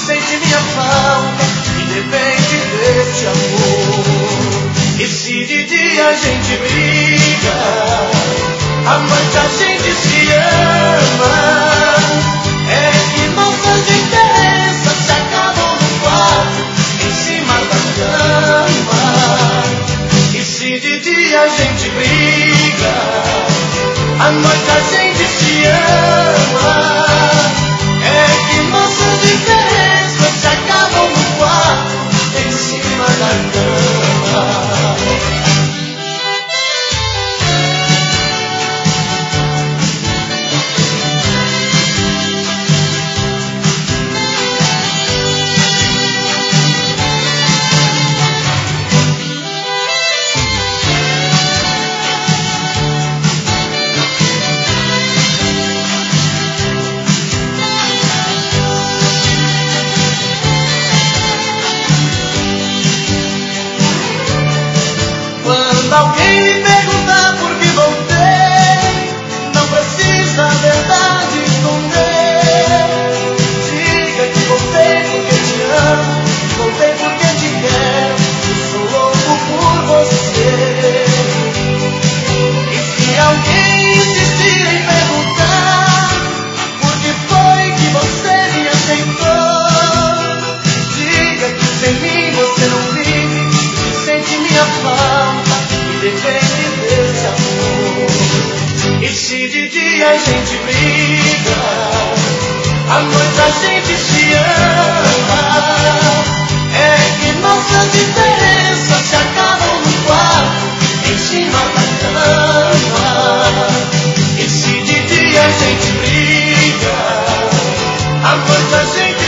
sente minha falta e depende desse amor. E se de dia a gente briga, à noite a gente se ama. É que nossas diferenças se acabam no quarto, em cima da cama. E se de dia a gente briga, à noite a gente se ama. É que nossas diferenças se acabam no quarto, em cima da cama. Quando alguém me perguntar por que voltei, não precisa a verdade esconder. Diga que voltei porque te amo, voltei porque te quero, eu sou louco por você. E se alguém insistir em perguntar por que foi que você me aceitou, diga que sem mim você não vive, que sente minha falta e depende desse amor. E se de dia a gente briga, à noite a gente se ama. É que nossas diferenças se acabam no quarto, em cima da cama. E se de dia a gente briga, à noite a gente